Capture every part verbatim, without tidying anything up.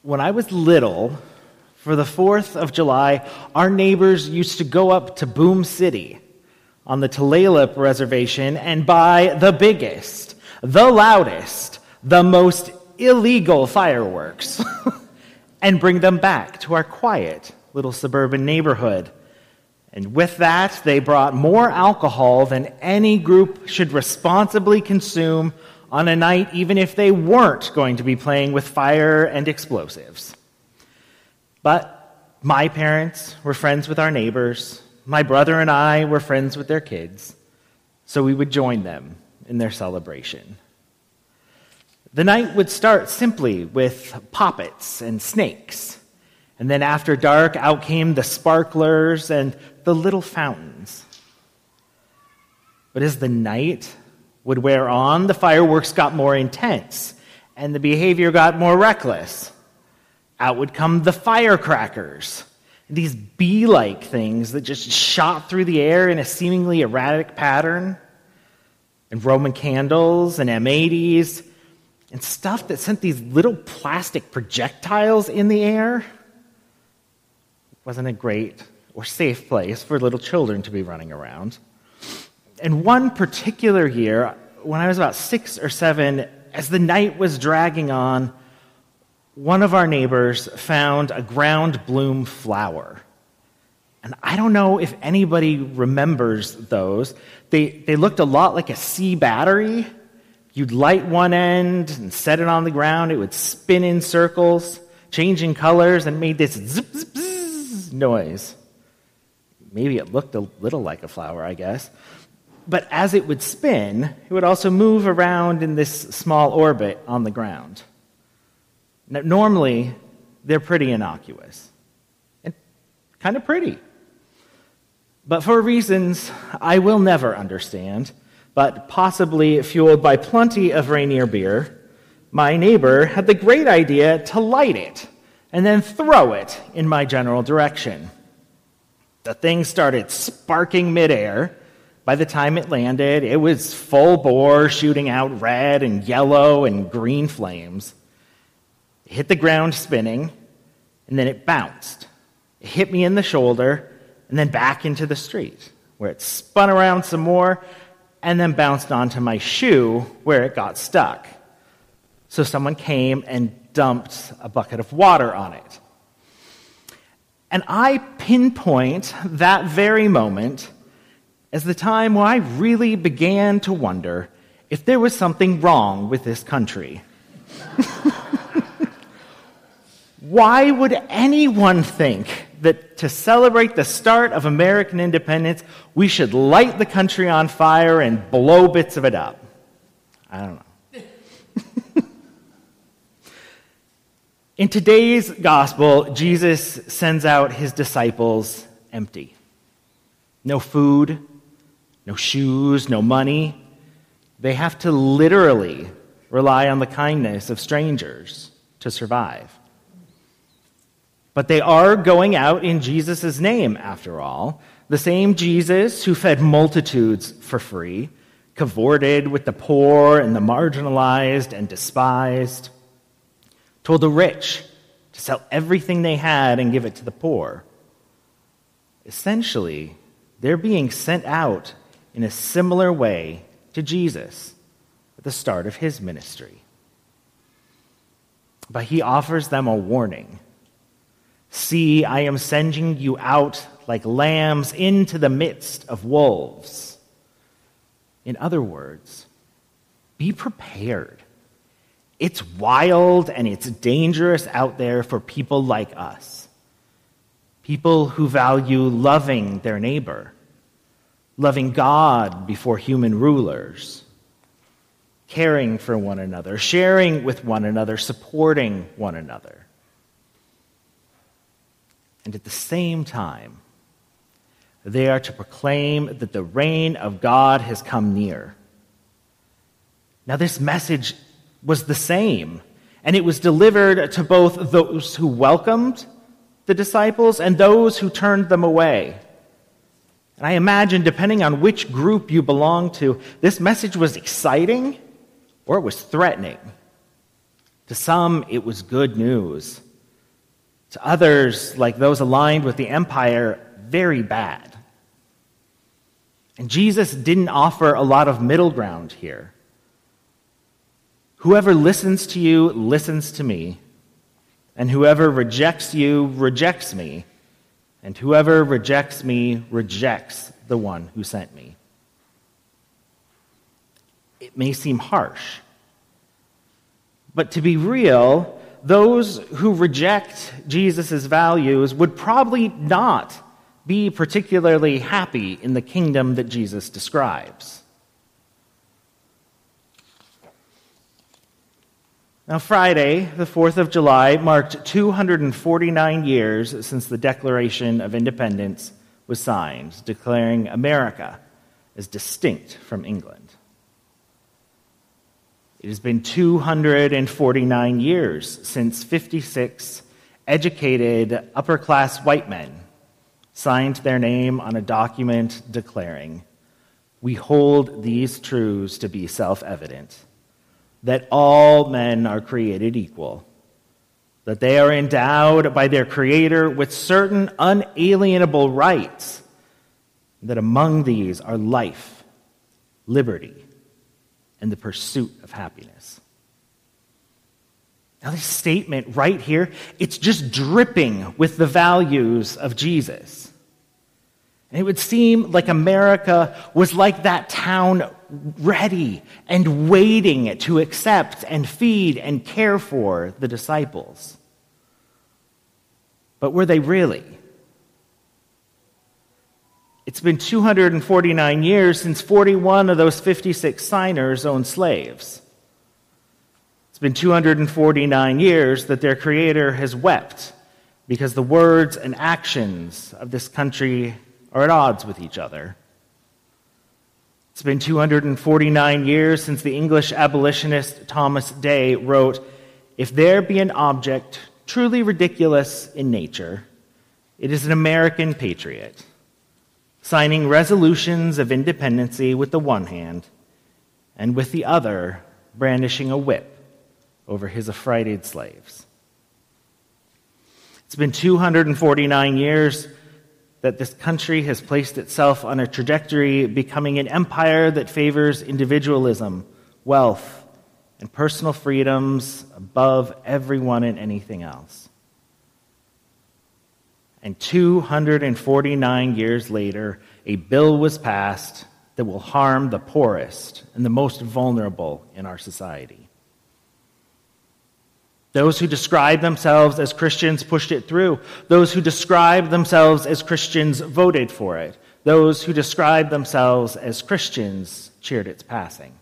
When I was little, for the fourth of July, our neighbors used to go up to Boom City on the Tulalip Reservation and buy the biggest, the loudest, the most illegal fireworks and bring them back to our quiet little suburban neighborhood. And with that, they brought more alcohol than any group should responsibly consume on a night, even if they weren't going to be playing with fire and explosives. But my parents were friends with our neighbors. My brother and I were friends with their kids, so we would join them in their celebration. The night would start simply with poppets and snakes, and then after dark, out came the sparklers and the little fountains. But as the night would wear on, the fireworks got more intense, and the behavior got more reckless. Out would come the firecrackers, these bee-like things that just shot through the air in a seemingly erratic pattern, and Roman candles and M eighties, and stuff that sent these little plastic projectiles in the air. It wasn't a great or safe place for little children to be running around. And one particular year, when I was about six or seven, as the night was dragging on, one of our neighbors found a ground bloom flower. And I don't know if anybody remembers those. They, they looked a lot like a C battery. You'd light one end and set it on the ground. It would spin in circles, changing colors, and made this zip, zip, zzz noise. Maybe it looked a little like a flower, I guess. But as it would spin, it would also move around in this small orbit on the ground. Now, normally, they're pretty innocuous and kind of pretty. But for reasons I will never understand, but possibly fueled by plenty of Rainier beer, my neighbor had the great idea to light it and then throw it in my general direction. The thing started sparking midair. By the time it landed, it was full bore, shooting out red and yellow and green flames. It hit the ground spinning, and then it bounced. It hit me in the shoulder, and then back into the street, where it spun around some more, and then bounced onto my shoe, where it got stuck. So someone came and dumped a bucket of water on it. And I pinpoint that very moment as the time where I really began to wonder if there was something wrong with this country. Why would anyone think that to celebrate the start of American independence, we should light the country on fire and blow bits of it up? I don't know. In today's gospel, Jesus sends out his disciples empty. No food, no shoes, no money. They have to literally rely on the kindness of strangers to survive. But they are going out in Jesus' name, after all. The same Jesus who fed multitudes for free, cavorted with the poor and the marginalized and despised, told the rich to sell everything they had and give it to the poor. Essentially, they're being sent out in a similar way to Jesus at the start of his ministry. But he offers them a warning. See, I am sending you out like lambs into the midst of wolves. In other words, be prepared. It's wild and it's dangerous out there for people like us. People who value loving their neighbor, loving God before human rulers, caring for one another, sharing with one another, supporting one another. And at the same time, they are to proclaim that the reign of God has come near. Now, this message was the same, and it was delivered to both those who welcomed the disciples and those who turned them away. And I imagine, depending on which group you belong to, this message was exciting or it was threatening. To some, it was good news. To others, like those aligned with the empire, very bad. And Jesus didn't offer a lot of middle ground here. Whoever listens to you listens to me, and whoever rejects you rejects me, and whoever rejects me rejects the one who sent me. It may seem harsh, but to be real, those who reject Jesus' values would probably not be particularly happy in the kingdom that Jesus describes. Now, Friday, the fourth of July, marked two hundred forty-nine years since the Declaration of Independence was signed, declaring America as distinct from England. It has been two hundred forty-nine years since fifty-six educated, upper-class white men signed their name on a document declaring, "We hold these truths to be self-evident, that all men are created equal, that they are endowed by their Creator with certain unalienable rights, that among these are life, liberty, and the pursuit of happiness." Now, this statement right here, it's just dripping with the values of Jesus. And it would seem like America was like that town, ready and waiting to accept and feed and care for the disciples. But were they really? It's been two hundred forty-nine years since forty-one of those fifty-six signers owned slaves. It's been two hundred forty-nine years that their Creator has wept because the words and actions of this country are at odds with each other. It's been two hundred forty-nine years since the English abolitionist Thomas Day wrote, "If there be an object truly ridiculous in nature, it is an American patriot, signing resolutions of independency with the one hand, and with the other brandishing a whip over his affrighted slaves." It's been two hundred forty-nine years that this country has placed itself on a trajectory becoming an empire that favors individualism, wealth, and personal freedoms above everyone and anything else. And two hundred forty-nine years later, a bill was passed that will harm the poorest and the most vulnerable in our society. Those who describe themselves as Christians pushed it through. Those who describe themselves as Christians voted for it. Those who describe themselves as Christians cheered its passing.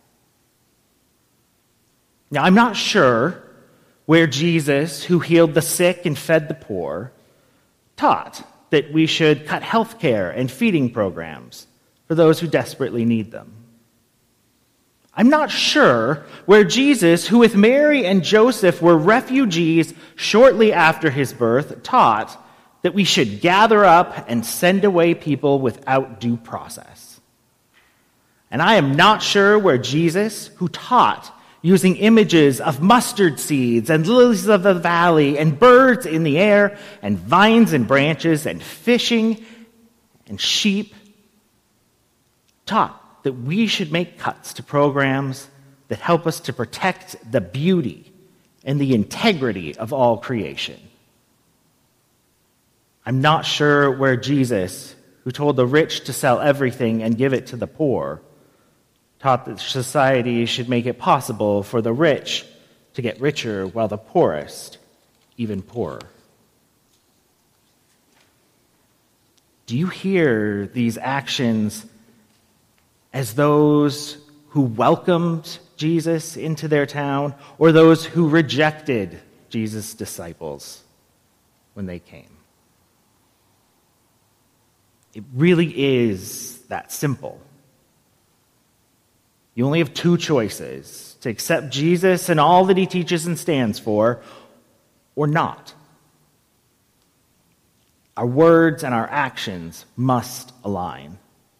Now, I'm not sure where Jesus, who healed the sick and fed the poor, taught that we should cut health care and feeding programs for those who desperately need them. I'm not sure where Jesus, who with Mary and Joseph were refugees shortly after his birth, taught that we should gather up and send away people without due process. And I am not sure where Jesus, who taught using images of mustard seeds and lilies of the valley and birds in the air and vines and branches and fishing and sheep, taught that we should make cuts to programs that help us to protect the beauty and the integrity of all creation. I'm not sure where Jesus, who told the rich to sell everything and give it to the poor, taught that society should make it possible for the rich to get richer while the poorest even poorer. Do you hear these actions as those who welcomed Jesus into their town, or those who rejected Jesus' disciples when they came? It really is that simple. You only have two choices: to accept Jesus and all that he teaches and stands for, or not. Our words and our actions must align.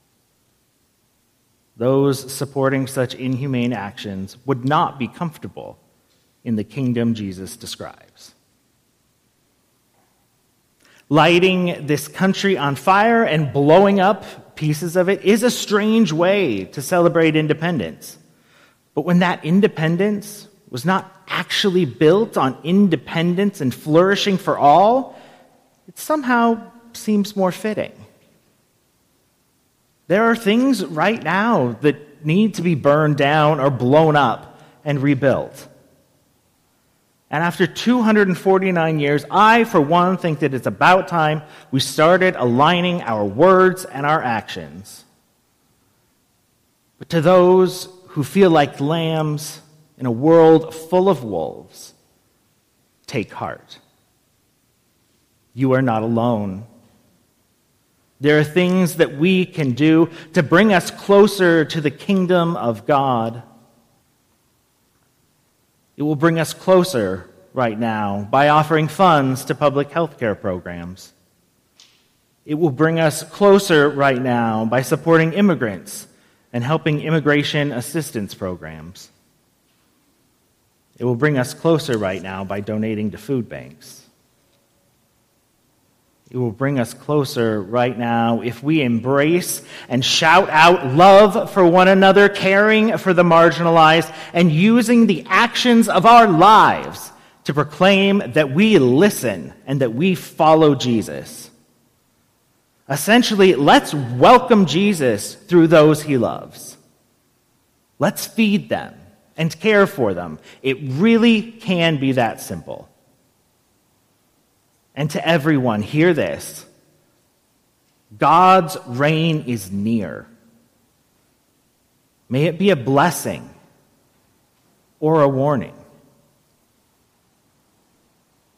Those supporting such inhumane actions would not be comfortable in the kingdom Jesus describes. Lighting this country on fire and blowing up pieces of it is a strange way to celebrate independence. But when that independence was not actually built on independence and flourishing for all, it somehow seems more fitting. There are things right now that need to be burned down or blown up and rebuilt. And after two hundred forty-nine years, I, for one, think that it's about time we started aligning our words and our actions. But to those who feel like lambs in a world full of wolves, take heart. You are not alone. There are things that we can do to bring us closer to the kingdom of God. It will bring us closer right now by offering funds to public health care programs. It will bring us closer right now by supporting immigrants and helping immigration assistance programs. It will bring us closer right now by donating to food banks. It will bring us closer right now if we embrace and shout out love for one another, caring for the marginalized, and using the actions of our lives to proclaim that we listen and that we follow Jesus. Essentially, let's welcome Jesus through those he loves. Let's feed them and care for them. It really can be that simple. And to everyone, hear this. God's reign is near. May it be a blessing or a warning.